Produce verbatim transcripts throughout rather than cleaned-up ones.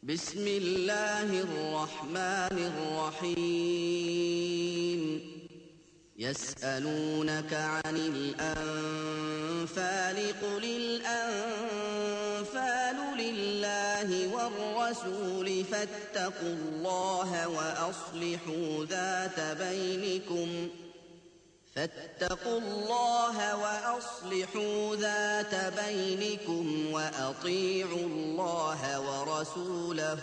بسم الله الرحمن الرحيم يسألونك عن الأنفال قل الأنفال لله والرسول فاتقوا الله وأصلحوا ذات بينكم فاتقوا الله وأصلحوا ذات بينكم وأطيعوا الله ورسوله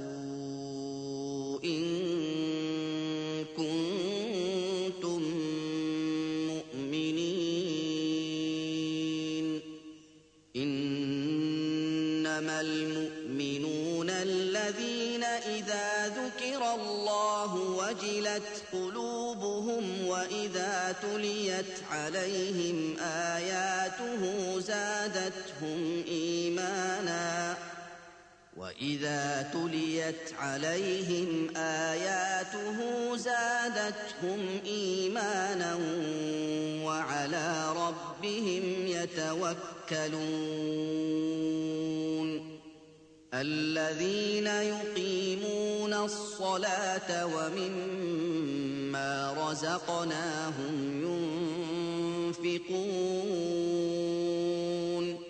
إن كنتم مؤمنين إنما المؤمنون الذين إذا ذكر الله وجلت قلوبهم وإذا تليت عليهم آياته زادتهم إيمانا وإذا تليت عليهم آياته زادتهم إيمانا وعلى ربهم يتوكلون الذين يقيمون الصلاة ومما رزقناهم ينفقون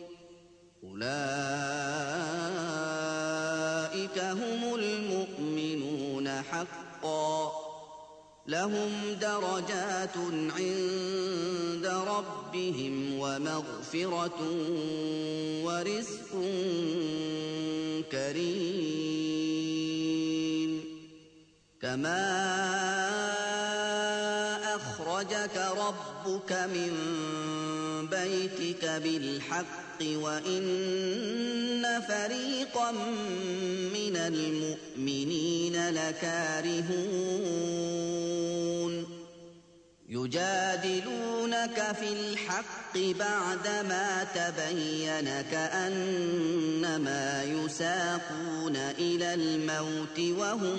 أولئك هم المؤمنون حقا لهم درجات عند ربهم ومغفرة ورزق كريم كما أخرجك ربك من بيتك بالحق وإن فريقا من المؤمنين لكارهون يجادلونك في الحق بعدما تبين كأنما يساقون إلى الموت وهم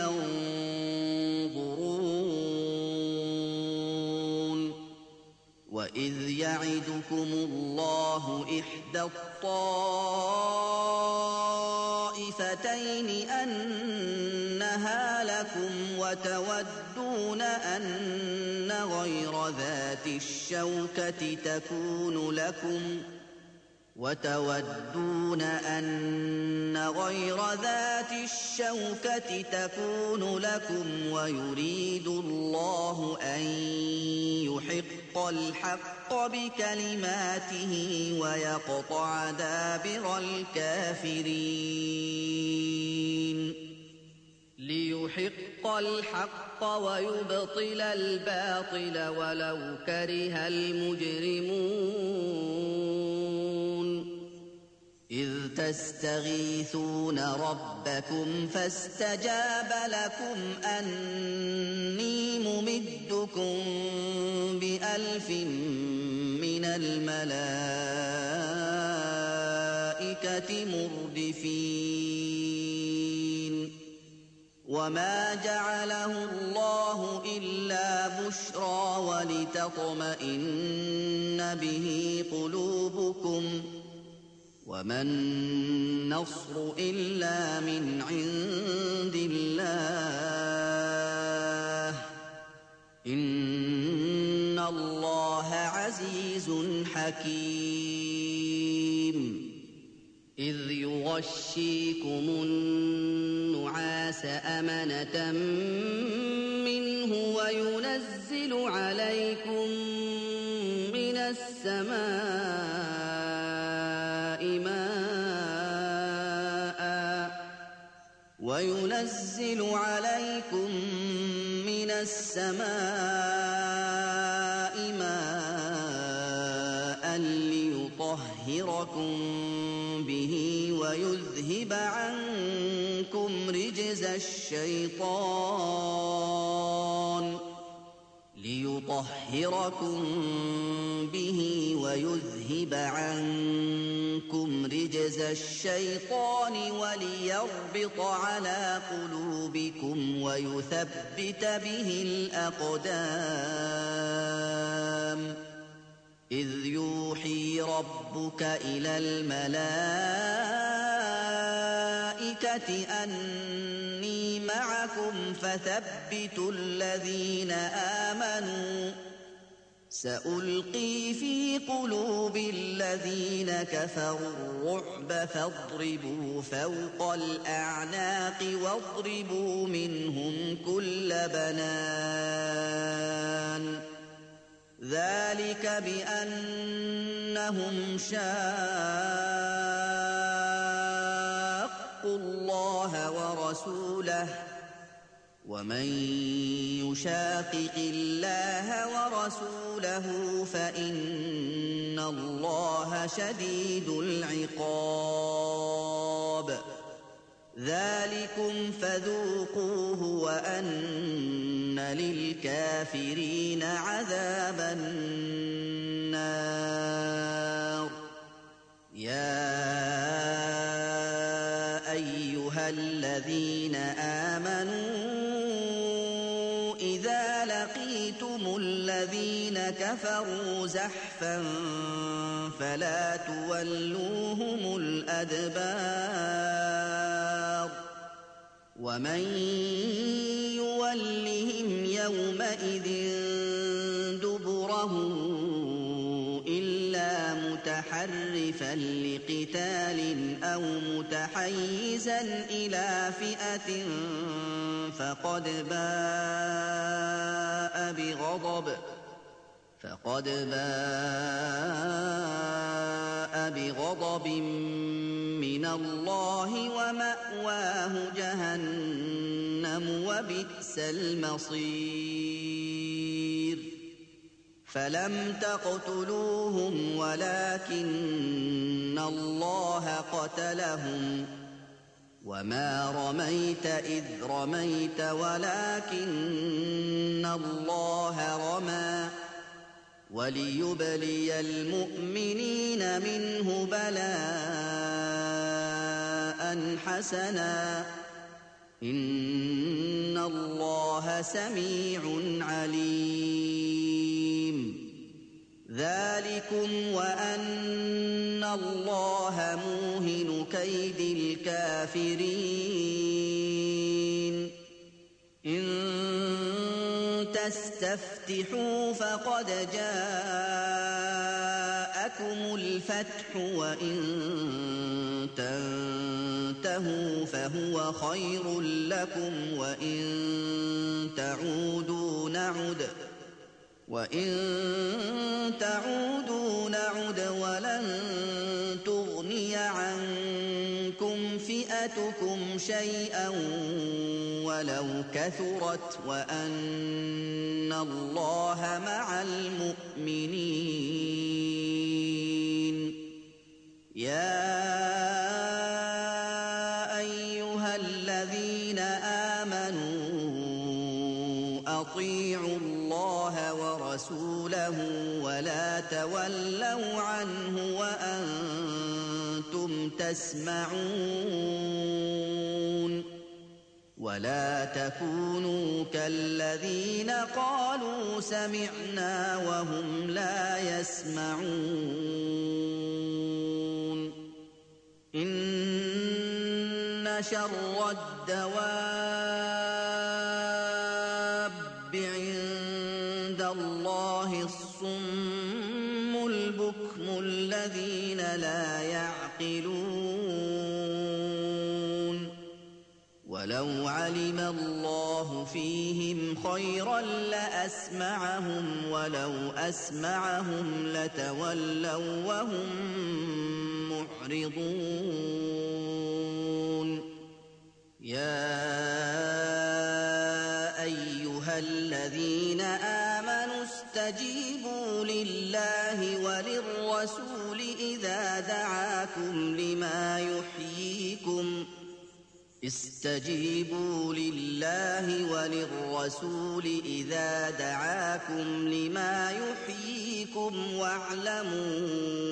ينظرون وإذ يعدكم الله إحدى الطائفتين أنها لكم وتودون أن غير ذات الشوكة تكون لكم وتودون أن غير ذات الشوكة تكون لكم ويريد الله أن يحق الحق بكلماته ويقطع دابر الكافرين ليحق الحق ويبطل الباطل ولو كره المجرمون إذ تستغيثون ربكم فاستجاب لكم أني ممدكم بألف من الملائكة مردفين وما جعله الله إلا بشرى ولتطمئن به قلوبكم وما النصر إلا من عند الله إن الله عزيز حكيم إذ يغشيكم النعاس أمنة منه وينزل عليكم من السماء ماء وينزل عليكم من السماء ماء ليطهركم به ويذهب عنكم رجز الشيطان ليطهركم به ويذهب عنكم رجز الشيطان وليربط على قلوبكم ويثبت به الأقدام إذ يوحي ربك إلى الملائكة الْمُؤْمِنَاتِ أَنِّي مَعَكُمْ فَثَبِّتُوا الَّذِينَ آمَنُوا سَأُلْقِي فِي قُلُوبِ الَّذِينَ كَفَرُوا الرُّعْبَ فَاضْرِبُوا فَوْقَ الْأَعْنَاقِ وَاضْرِبُوا مِنْهُمْ كُلَّ بَنَانٍ ذَلِكَ بِأَنَّهُمْ شَاقُّوا اللَّهَ وَرَسُولَهُ وَمَن يُشَاقِقِ اللَّهَ وَرَسُولَهُ فَإِنَّ اللَّهَ شَدِيدُ الْعِقَابِ ذَلِكُمْ فَذُوقُوهُ وَأَنَّ لِلْكَافِرِينَ عَذَابَ النَّارِ يَا أَيُّهَا الَّذِينَ آمَنُوا إِذَا لَقِيتُمُ الَّذِينَ كَفَرُوا زَحْفًا فَلَا تُوَلُّوهُمُ الْأَدْبَارَ وَمَن يُوَلِّهِمْ يَوْمَئِذٍ دُبُرَهُ إِلَّا مُتَحَرِّفًا لِّقِتَالٍ أَوْ مُتَحَيِّزًا إِلَىٰ فِئَةٍ فَقَدْ بَاءَ بِغَضَبٍ فَقَدْ بَاءَ بِغَضَبٍ مِّنَ اللَّهِ وَمَأْوَاهُ جَهَنَّمُ وَبِئْسَ الْمَصِيرُ فَلَمْ تَقْتُلُوهُمْ وَلَٰكِنَّ اللَّهَ قَتَلَهُمْ وَمَا رَمَيْتَ إِذْ رَمَيْتَ وَلَٰكِنَّ اللَّهَ رَمَىٰ وَلِيُبْلِيَ الْمُؤْمِنِينَ مِنْهُ بَلَاءً حَسَنًا ۚ إِنَّ اللَّهَ سَمِيعٌ عَلِيمٌ ذَلِكُمْ وَأَنَّ اللَّهَ مُوهِنُ كَيْدِ الْكَافِرِينَ إِن تَسْتَفْتِحُوا فَقَدْ جَاءَكُمُ الْفَتْحُ وَإِن تَنتَهُوا فَهُوَ خَيْرٌ لَّكُمْ وَإِن تَعُودُوا نَعُدْ وَإِن تَعُودُوا نَعُدْ وَلَن تُغْنِيَ عَنكُمْ فِئَتُكُمْ شَيْئًا وَلَوْ كَثُرَتْ وَأَنَّ اللَّهَ مَعَ الْمُؤْمِنِينَ يَا أَيُّهَا الَّذِينَ آمَنُوا أَطِيعُوا اللَّهَ وَرَسُولَهُ وَلَا تَوَلَّوْا عَنْهُ وَأَنتُمْ تَسْمَعُونَ وَلَا تَكُونُوا كَالَّذِينَ قَالُوا سَمِعْنَا وَهُمْ لَا يَسْمَعُونَ إِنَّ شَرَّ الدَّوَابِّ عِندَ اللَّهِ الصُّمُّ الْبُكْمُ الَّذِينَ لَا يَعْقِلُونَ وَلَوْ عَلِمَ اللَّهُ فِيهِمْ خَيْرًا لَّأَسْمَعَهُمْ وَلَوْ أَسْمَعَهُمْ لَتَوَلَّوا وَّهُم مُّعْرِضُونَ يَا أَيُّهَا الَّذِينَ آمَنُوا اسْتَجِيبُوا لِلَّهِ وَلِلرَّسُولِ إِذَا دَعَاكُمْ لِمَا يُحْيِيكُمْ اسْتَجِيبُوا لِلَّهِ وَلِلرَّسُولِ إِذَا دَعَاكُمْ لِمَا يُحْيِيكُمْ وَاعْلَمُوا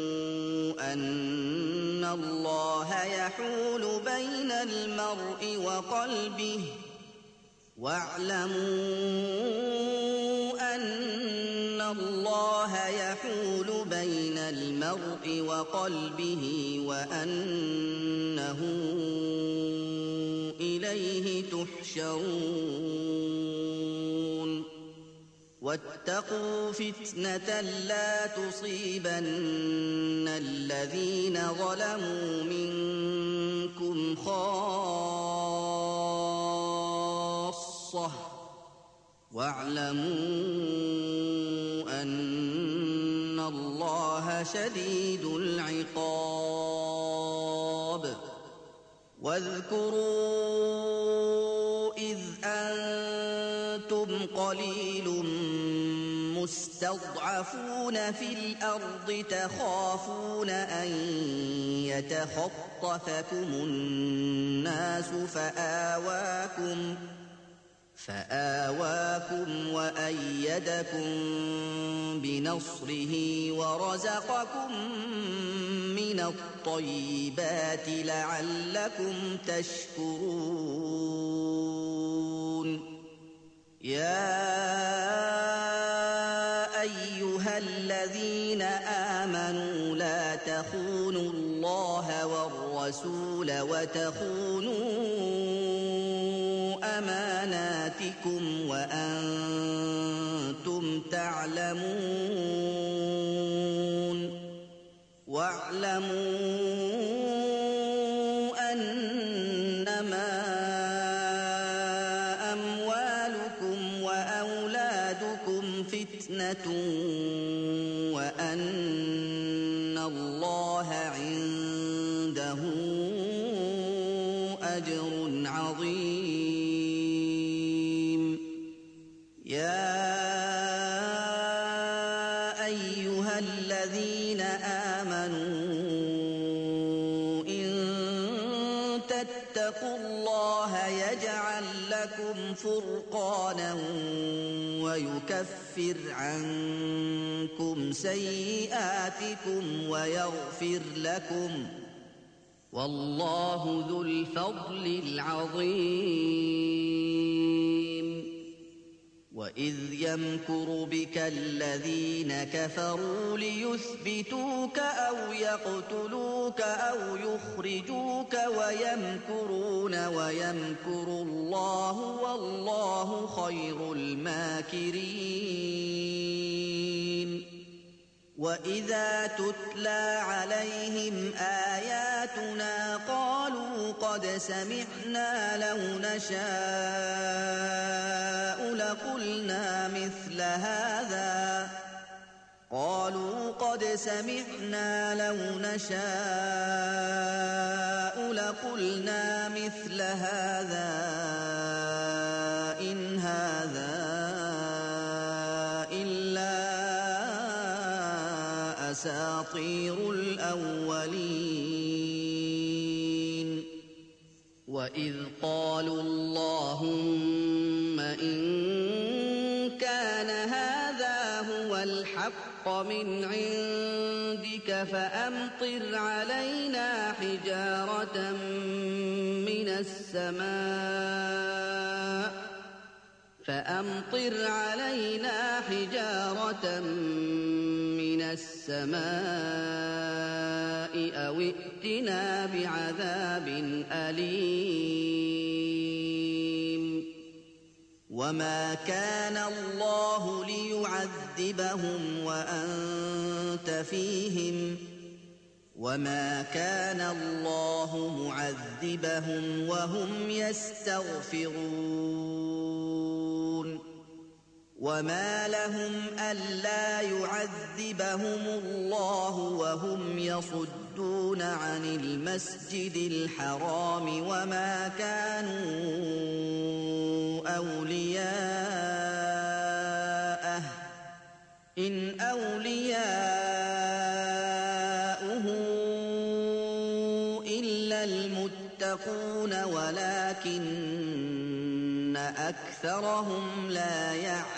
أَنَّ اللَّهَ يَحُولُ بَيْنَ الْمَرْءِ وَقَلْبِهِ وَاعْلَمُوا أَنَّ اللَّهَ يَحُولُ بَيْنَ الْمَرْءِ وَقَلْبِهِ وَأَنَّهُ يحشرون واتقوا فتنة لا تصيبن الذين ظلموا منكم خاصة واعلموا أن الله شديد العقاب واذكروا إذ أنتم قليل مستضعفون في الأرض تخافون أن يتخطفكم الناس فآواكم فآواكم وأيدكم بنصره ورزقكم من الطيبات لعلكم تشكرون يا أيها الذين آمنوا لا تخونوا الله والرسول وتخونوا أماناتكم وأنتم تعلمون واعلموا أنما أموالكم وأولادكم فتنة وأن الله عنده أجر عظيم يا أيها الذين آمنوا إن تتقوا الله يجعل لكم فرقانا ويكفر عنكم سيئاتكم ويغفر لكم والله ذو الفضل العظيم وإذ يمكر بك الذين كفروا ليثبتوك أو يقتلوك أو يخرجوك ويمكرون ويمكر الله والله خير الماكرين وإذا تتلى عليهم آياتنا قالوا قد سمعنا لو نشاء لقلنا مثل هذا قالوا قد سمعنا لو نشاء لقلنا مثل هذا إن هذا إلا أساطير الأولين وإذ قالوا اللهم إن كان هذا هو الحق من عندك فأمطر علينا حجارة من السماء فأمطر علينا حجارة من السماء أو ائتنا بعذاب أليم وما كان الله ليعذبهم وأنت فيهم وما كان الله معذبهم وهم يستغفرون وما لهم ألا يعذبهم الله وهم يصدون عن المسجد الحرام وما كانوا أولياءه إن أولياؤه إلا المتقون ولكن أكثرهم لا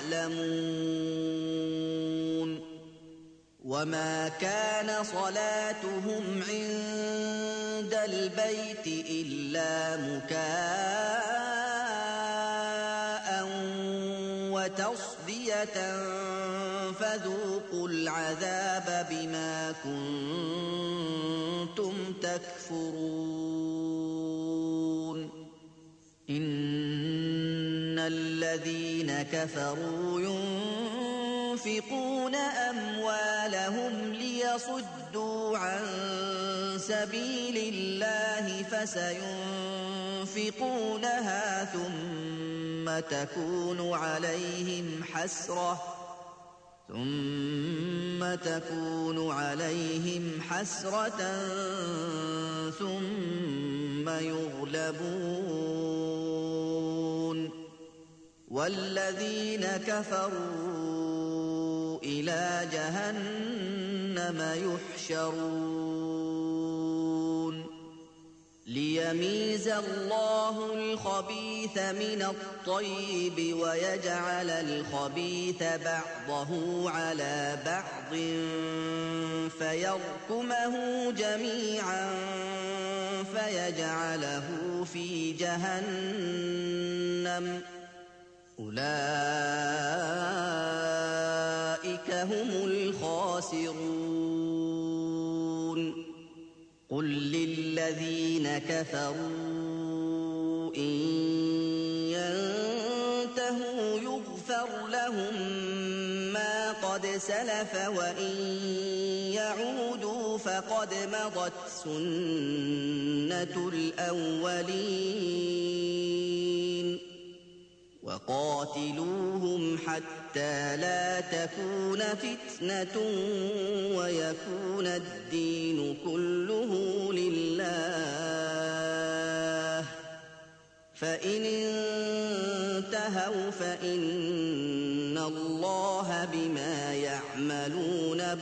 يعلمون وما كان صلاتهم عند البيت إلا مكاء وتصدية فذوقوا العذاب بما كنتم تكفرون إن الذين كفروا ينفقون أموالهم ليصدوا عن سبيل الله فسينفقونها ثم تكون عليهم حسرة ثم تكون عليهم حسرة ثم يغلبون والذين كفروا إلى جهنم يحشرون ليميز الله الخبيث من الطيب ويجعل الخبيث بعضه على بعض فيركمه جميعا فيجعله في جهنم أولئك هم الخاسرون قل للذين كفروا إن ينتهوا يغفر لهم ما قد سلف وإن يعودوا فقد مضت سنة الأولين وقاتلوهم حتى لا تكون فتنة ويكون الدين كله لله فإن انتهوا فإن الله بما يعملون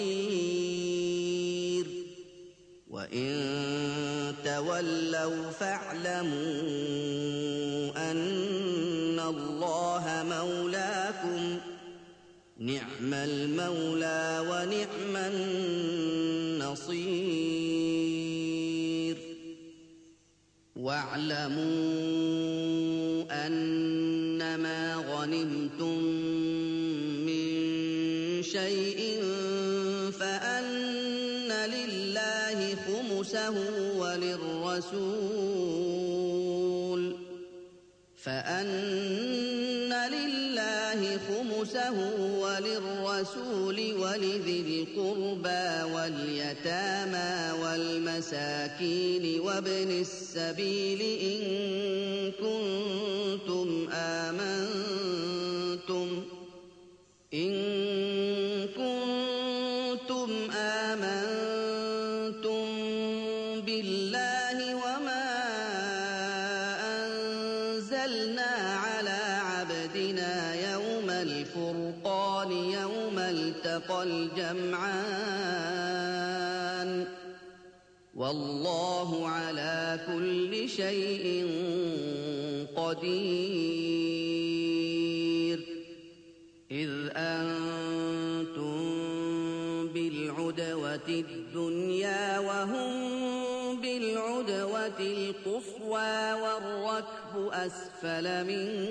بصير وإن تولوا فاعلموا أن الله مولاكم نعم المولى ونعم النصير واعلموا أنما غنمتم من شيء فأن لله خمسه وللرسول فأن لله خمسه وللرسول ولذي القربى واليتامى والمساكين وابن السبيل إن كنتم آمنتم إن كنتم آمنتم بالله وما أنزلنا على عبدنا يوم الفرقان يوم التقى الجمعان والله على كل شيء قدير إذ أنتم بالعدوة الدنيا وهم بالعدوة القصوى والركب أسفل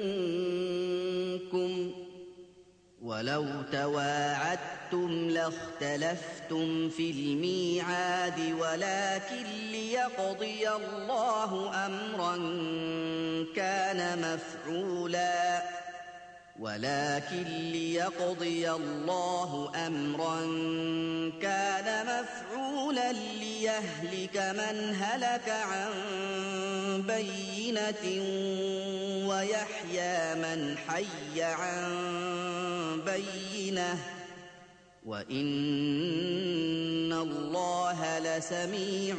منكم ولو تواعدتم لاختلفتم في الميعاد ولكن ليقضي الله أمرا كان مفعولا ولكن ليقضي الله أمرا كان مفعولا ليهلك من هلك عن بينة ويحيى من حي عن بينة وإن الله لسميع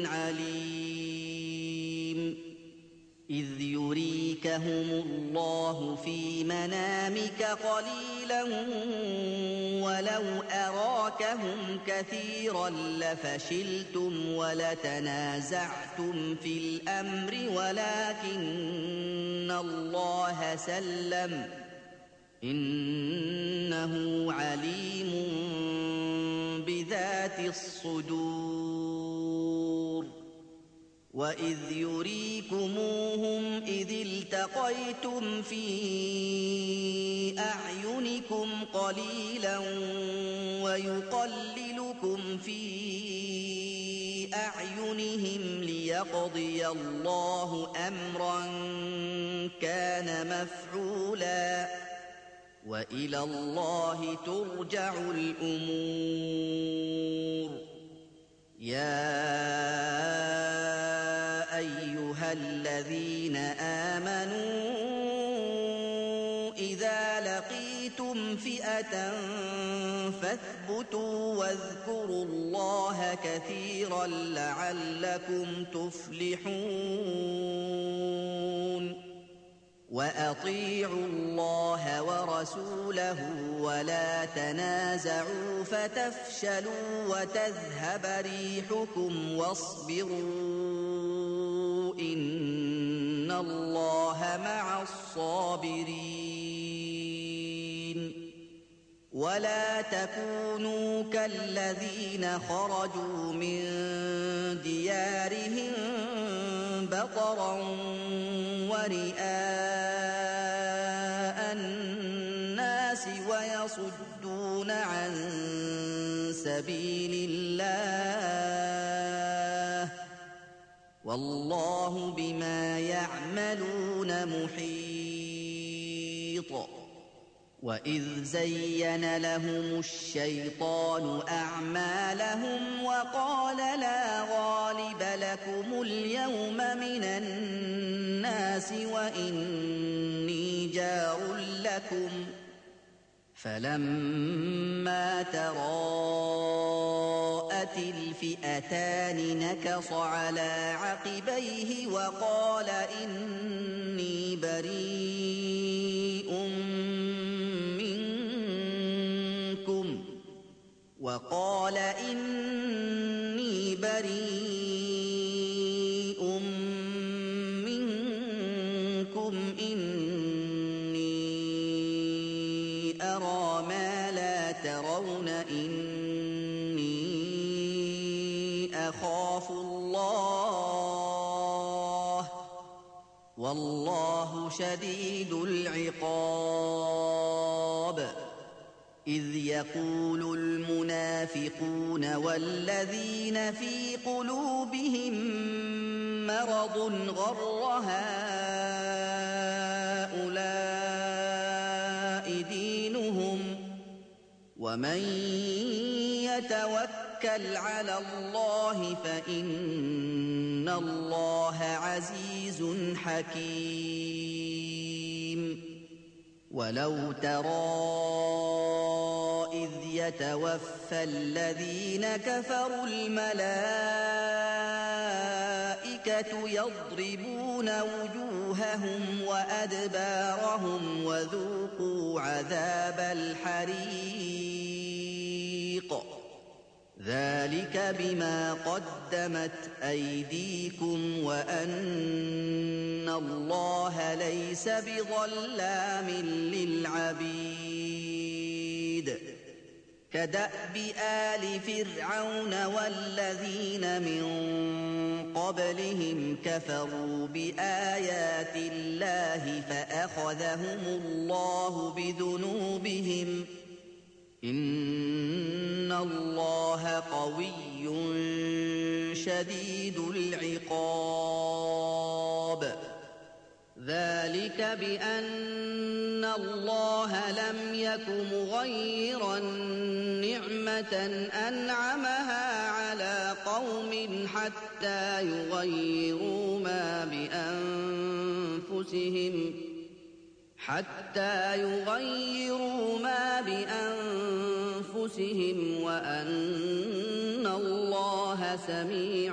عليم إذ يريكهم الله في منامك قليلا ولو أراكهم كثيرا لفشلتم ولتنازعتم في الأمر ولكن الله سلم إنه عليم بذات الصدور وإذ يريكموهم إذ التقيتم في أعينكم قليلا ويقللكم في أعينهم ليقضي الله أمرا كان كَانَ مَفْعُولًا وَإِلَى اللَّهِ تُرْجَعُ الْأُمُورُ يَا أَيُّهَا الَّذِينَ آمَنُوا إِذَا لَقِيتُمْ فِئَةً فَاثْبُتُوا وَاذْكُرُوا اللَّهَ كَثِيرًا لَّعَلَّكُمْ تُفْلِحُونَ وَأَطِيعُوا اللَّهَ وَرَسُولَهُ وَلَا تَنَازَعُوا فَتَفْشَلُوا وَتَذْهَبَ رِيحُكُمْ وَاصْبِرُوا إِنَّ اللَّهَ مَعَ الصَّابِرِينَ وَلَا تَكُونُوا كَالَّذِينَ خَرَجُوا مِن دِيَارِهِم بَطَرًا وَرِئَاءَ النَّاسِ وَيَصُدُّونَ عَن سَبِيلِ اللَّهِ وَاللَّهُ بِمَا يَعْمَلُونَ مُحِيطٌ وَإِذْ زَيَّنَ لَهُمُ الشَّيْطَانُ أَعْمَالَهُمْ وَقَالَ لَا غَالِبَ لَكُمُ الْيَوْمَ مِنَ النَّاسِ وَإِنِّي جَارٌ لَّكُمْ فَلَمَّا تَرَاءَتِ الْفِئَتَانِ نَكَصَ عَلَىٰ عَقِبَيْهِ وَقَالَ إِنِّي بَرِيءٌ وَقَالَ إِنِّي بَرِيءٌ مِّنكُمْ إِنِّي أَرَىٰ مَا لَا تَرَوْنَ إِنِّي أَخَافُ اللَّهَ وَاللَّهُ شَدِيدُ الْعِقَابِ إِذْ يَقُولُ الْمُنَافِقُونَ وَالَّذِينَ فِي قُلُوبِهِم مَّرَضٌ غَرَّ هَٰؤُلَاءِ دِينُهُمْ وَمَن يَتَوَكَّلْ عَلَى اللَّهِ فَإِنَّ اللَّهَ عَزِيزٌ حَكِيمٌ وَلَوْ تَرَىٰ إِذْ يَتَوَفَّى الَّذِينَ كَفَرُوا الْمَلَائِكَةُ يَضْرِبُونَ وُجُوهَهُمْ وَأَدْبَارَهُمْ وَذُوقُوا عَذَابَ الْحَرِيقِ ذَٰلِكَ بِمَا قَدَّمَتْ أَيْدِيكُمْ وَأَنَّ اللَّهَ لَيْسَ بِظَلَّامٍ لِّلْعَبِيدِ كَدَأْبِ آلِ فِرْعَوْنَ وَالَّذِينَ مِن قَبْلِهِمْ كَفَرُوا بِآيَاتِ اللَّهِ فَأَخَذَهُمُ اللَّهُ بِذُنُوبِهِمْ ۗ إِنَّ اللَّهَ قَوِيٌّ شَدِيدُ الْعِقَابِ ذَٰلِكَ بِأَنَّ اللَّهَ لَمْ يَكُ مُغَيِّرًا نِّعْمَةً أَنْعَمَهَا عَلَىٰ قَوْمٍ حَتَّىٰ يُغَيِّرُوا مَا بِأَنفُسِهِمْ حَتَّىٰ يُغَيِّرُوا مَا بِأَنفُسِهِمْ وَأَنَّ اللَّهَ سَمِيعٌ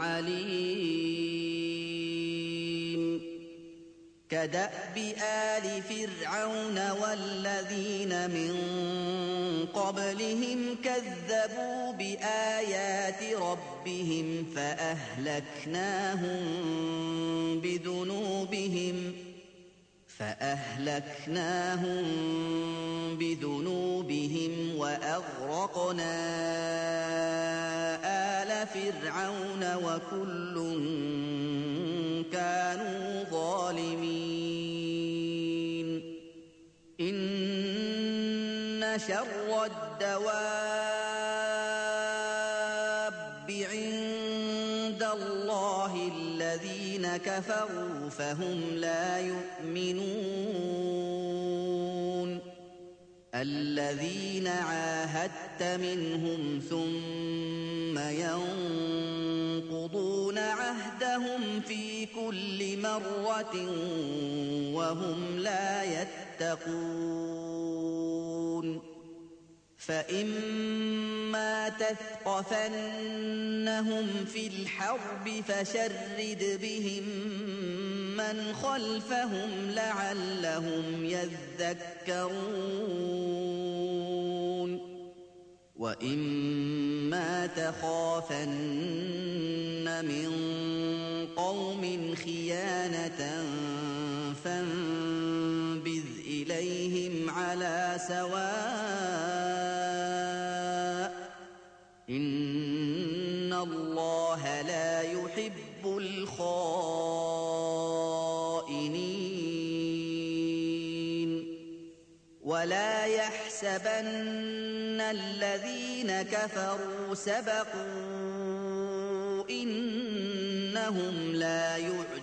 عَلِيمٌ كَدَأْبِ آلِ فِرْعَوْنَ وَالَّذِينَ مِن قَبْلِهِمْ كَذَّبُوا بِآيَاتِ رَبِّهِمْ فَأَهْلَكْنَاهُم بِذُنُوبِهِمْ فَأَهْلَكْنَاهُم بِذُنُوبِهِمْ وَأَغْرَقْنَا آلَ فِرْعَوْنَ وَكُلٌّ كَانُوا ظَالِمِينَ إِنَّ شَرَّ الدَّوَابِّ عِندَ اللَّهِ الَّذِينَ كفروا فهم لا يؤمنون الذين عاهدت منهم ثم ينقضون عهدهم في كل مرة وهم لا يتقون فإما تثقفنهم في الحرب فشرد بهم من خلفهم لعلهم يذكرون وإما تخافن من قوم خيانة فانبذ إليهم على سواء إن الله لا يحب الخائنين ولا يحسبن الذين كفروا سبقوا إنهم لا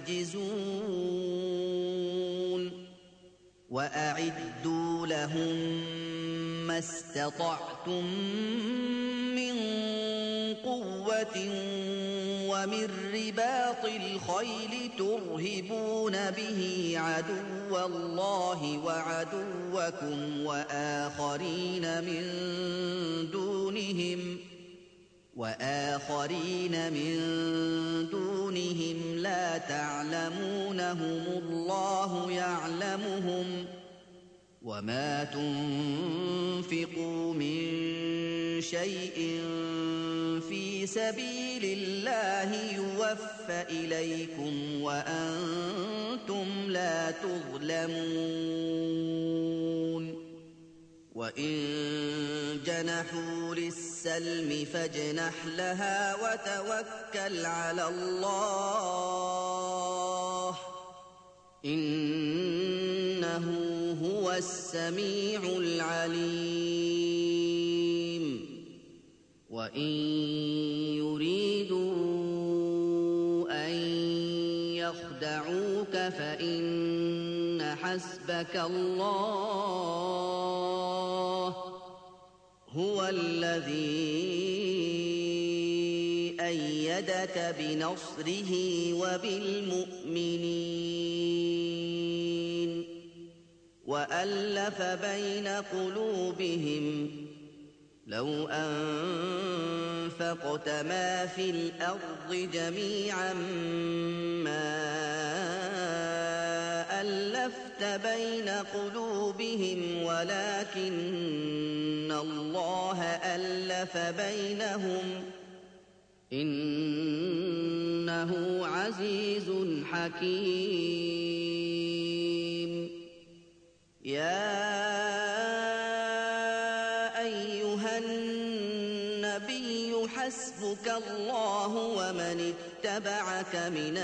يعجزون وأعدوا لهم ما استطعتم من قوة ومن رباط الخيل ترهبون به عدو الله وعدوكم وآخرين من دونهم وآخرين من دونهم لا تعلمونهم الله يعلمهم وما تنفقوا من شيء في سبيل الله يوفى إليكم وأنتم لا تظلمون وإن جنحوا للسلم فاجنح لها وتوكل على الله إنه هو السميع العليم وإن يريدوا أن يخدعوك فإن حسبك الله هو الذي أيدك بنصره وبالمؤمنين وألف بين قلوبهم لو أنفقت ما في الأرض جميعا ما ألفت بين قلوبهم ولكن الله ألف بينهم إنه عزيز حكيم يا أيها النبي حسبك الله ومن اتبعك من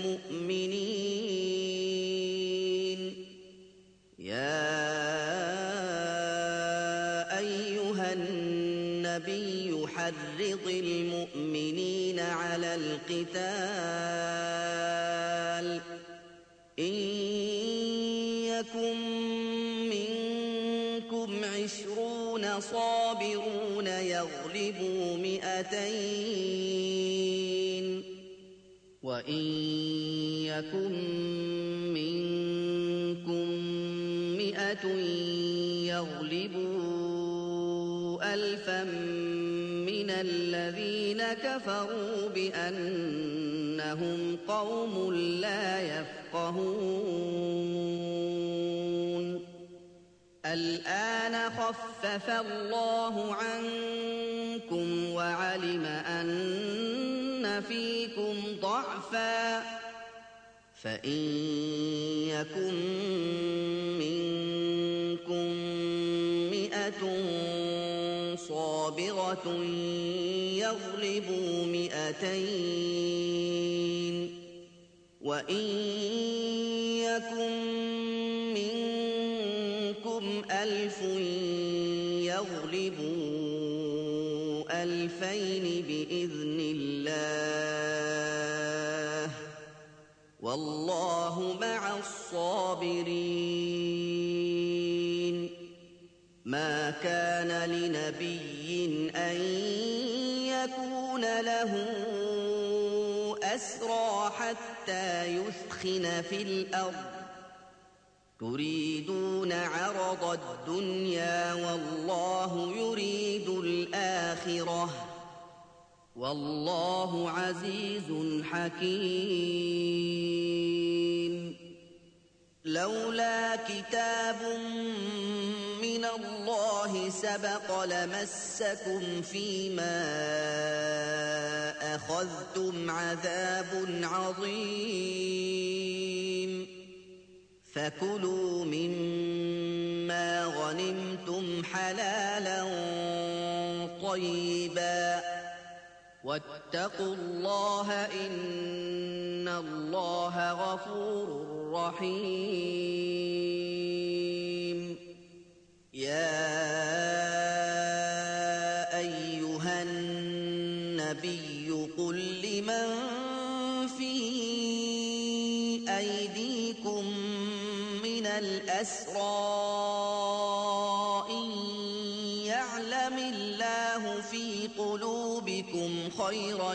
المؤمنين يا أيها النبي حرض المؤمنين على القتال إن يكن منكم عشرون صابرون يغلبوا مئتين وإن يكن منكم مئة يغلبوا ألفا من الذين كفروا بأنهم قوم لا يفقهون الآن خفف الله عنكم وعلم أن فيكم ضعفا فإن يكن منكم مئة صابرة يغلبوا مئتين وإن يكن منكم ألف يغلبوا ألفين بإذن الله وَاللَّهُ مَعَ الصَّابِرِينَ مَا كَانَ لِنَبِيٍّ أَن يَكُونَ لَهُ أَسْرَىٰ حَتَّىٰ يُثْخِنَ فِي الْأَرْضِ تُرِيدُونَ عَرَضَ الدُّنْيَا وَاللَّهُ يُرِيدُ الْآخِرَةَ وَاللَّهُ عَزِيزٌ حَكِيمٌ لولا كتاب من الله سبق لمسكم فيما أخذتم عذاب عظيم فكلوا مما غنمتم حلالا طيبا واتقوا الله إن الله غفور رحيم يا أيها النبي قل لمن في أيديكم من الأسرى إن يعلم الله في قلوبكم خيرا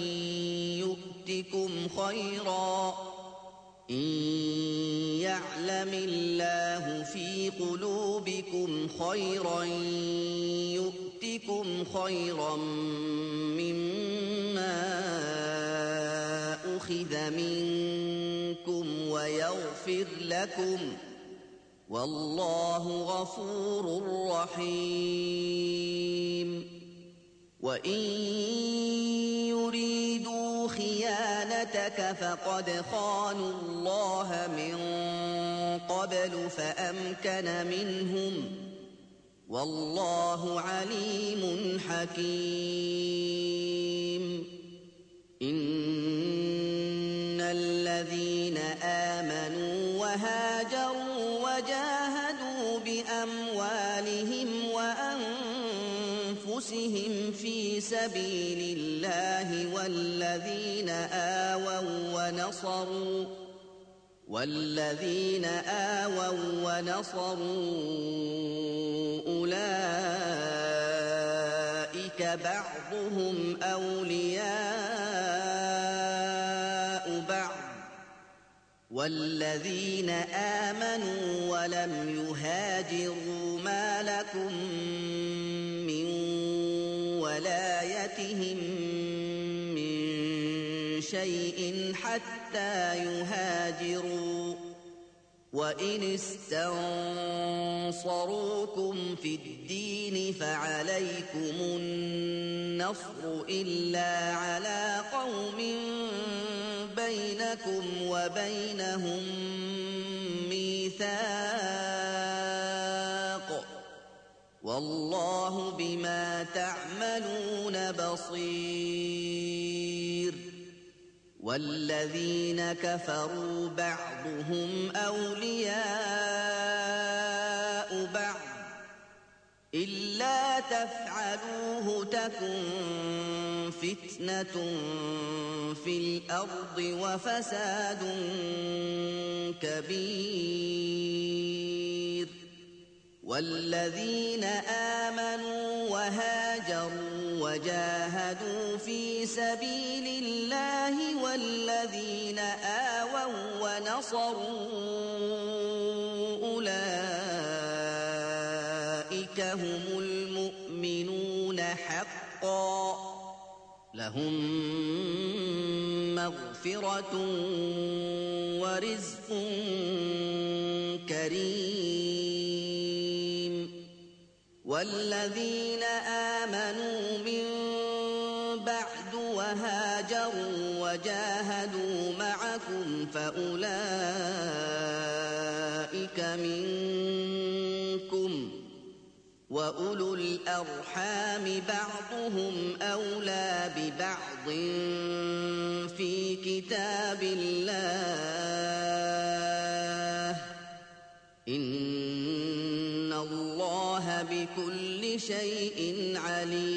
يؤتكم خيرا إن يعلم الله في قلوبكم خيرا يؤتكم خيرا مما أخذ منكم ويغفر لكم والله غفور رحيم وإن يريدوا خيانتك فقد خانوا الله من قبل فأمكن منهم والله عليم حكيم إن الذين آمنوا وهاجروا وجاهدوا بأموالهم وأنفسهم في سبيل الله والذين آووا ونصروا والذين آووا ونصروا أولئك بعضهم أولياء بعض والذين آمنوا ولم يهاجروا ما لكم من ولايتهم من شيء حتى يهاجروا وإن استنصروكم في الدين فعليكم النصر إلا على قوم بينكم وبينهم ميثاق والله بما تعملون بصير والذين كفروا بعضهم أولياء بعض إلا تفعلوه تكن فتنة في الأرض وفساد كبير والذين آمنوا وهاجروا وجاهدوا في سبيل الله والذين آووا ونصروا أولئك هم المؤمنون حقا لهم مغفرة ورزق كريم والذين آمنوا من بعد وهاجروا وجاهدوا معكم فأولئك منكم وأولو الأرحام بعضهم أولى ببعض في كتاب الله إن الله بكل شيء عليم